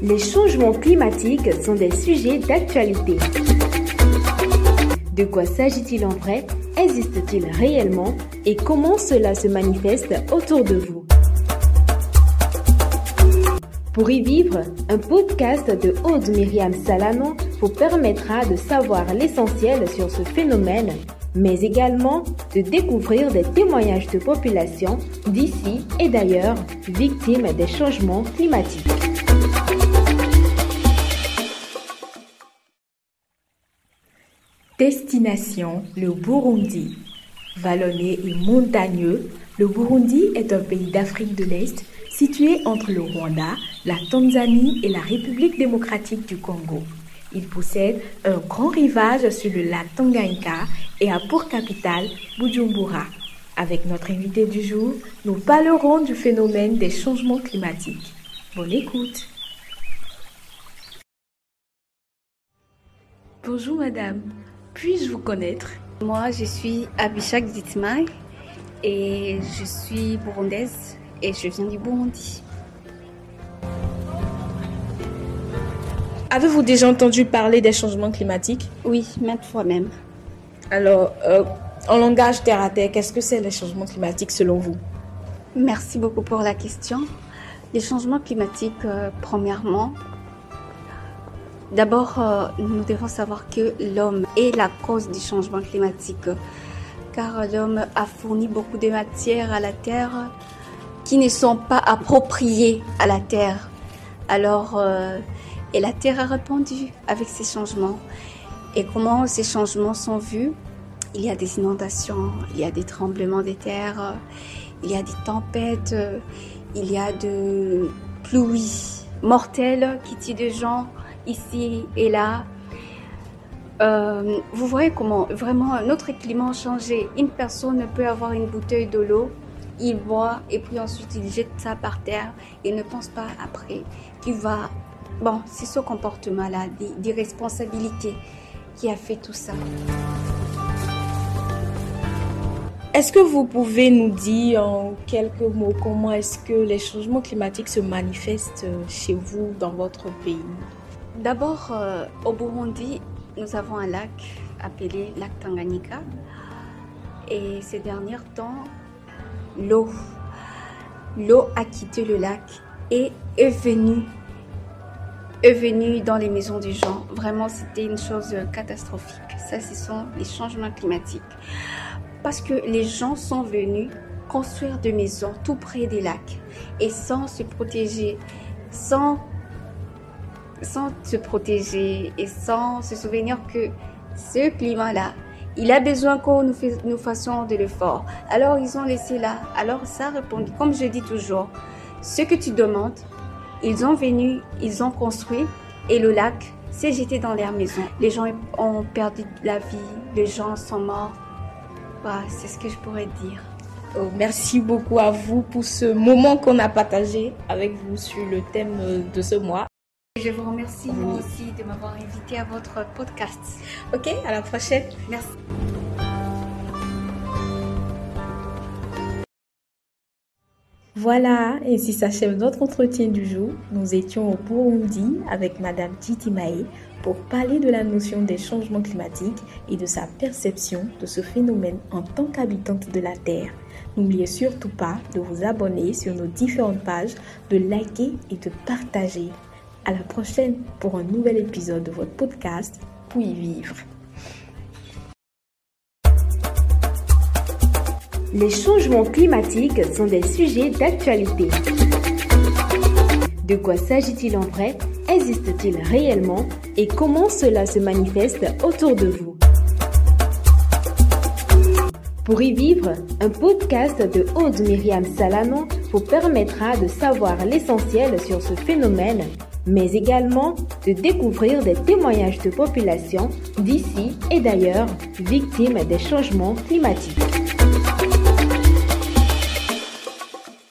Les changements climatiques sont des sujets d'actualité. De quoi s'agit-il en vrai? Existe-t-il réellement? Et comment cela se manifeste autour de vous? Pour y vivre, un podcast de Aude Myriam Salano vous permettra de savoir l'essentiel sur ce phénomène, mais également de découvrir des témoignages de populations d'ici et d'ailleurs victimes des changements climatiques. Destination, le Burundi. Vallonné et montagneux, le Burundi est un pays d'Afrique de l'Est situé entre le Rwanda, la Tanzanie et la République démocratique du Congo. Il possède un grand rivage sur le lac Tanganyika et a pour capitale Bujumbura. Avec notre invité du jour, nous parlerons du phénomène des changements climatiques. Bonne écoute. Bonjour madame, puis-je vous connaître? Moi, je suis Abishak Ditmay et je suis burundaise et je viens du Burundi. Avez-vous déjà entendu parler des changements climatiques? Oui, maintes fois même. Alors, en langage terre à terre, qu'est-ce que c'est les changements climatiques selon vous? Merci beaucoup pour la question. Les changements climatiques, premièrement, d'abord, nous devons savoir que l'homme est la cause du changement climatique, car l'homme a fourni beaucoup de matières à la Terre qui ne sont pas appropriées à la Terre. Alors, et la Terre a répondu avec ces changements. Et comment ces changements sont vus? Il y a des inondations, il y a des tremblements de terre, il y a des tempêtes, il y a de pluies mortelles qui tuent des gens ici et là. Vous voyez comment vraiment notre climat a changé. Une personne peut avoir une bouteille de l'eau, il boit et puis ensuite il jette ça par terre et ne pense pas après qu'il va... Bon, c'est ce comportement-là d'irresponsabilité qui a fait tout ça. Est-ce que vous pouvez nous dire en quelques mots comment est-ce que les changements climatiques se manifestent chez vous, dans votre pays? D'abord, au Burundi, nous avons un lac appelé lac Tanganyika. Et ces derniers temps, l'eau a quitté le lac et est venue dans les maisons des gens. Vraiment, c'était une chose catastrophique. Ça, ce sont les changements climatiques. Parce que les gens sont venus construire des maisons tout près des lacs et sans se protéger, sans se protéger et sans se souvenir que ce climat-là, il a besoin que nous fassions de l'effort. Alors, ils ont laissé là. Alors, ça répond, comme je dis toujours, ce que tu demandes, ils ont venu, ils ont construit et le lac s'est jeté dans leur maison. Les gens ont perdu la vie, les gens sont morts. Voilà, c'est ce que je pourrais dire. Oh, merci beaucoup à vous pour ce moment qu'on a partagé avec vous sur le thème de ce mois. Je vous remercie moi aussi de m'avoir invité à votre podcast. Ok, à la prochaine. Merci. Voilà, ainsi s'achève notre entretien du jour. Nous étions au Burundi avec Madame Ditmay pour parler de la notion des changements climatiques et de sa perception de ce phénomène en tant qu'habitante de la Terre. N'oubliez surtout pas de vous abonner sur nos différentes pages, de liker et de partager. À la prochaine pour un nouvel épisode de votre podcast Pour y vivre. Les changements climatiques sont des sujets d'actualité. De quoi s'agit-il en vrai? Existe-t-il réellement? Et comment cela se manifeste autour de vous? Pour y vivre, un podcast de Aude Myriam Salano vous permettra de savoir l'essentiel sur ce phénomène, mais également de découvrir des témoignages de populations d'ici et d'ailleurs victimes des changements climatiques.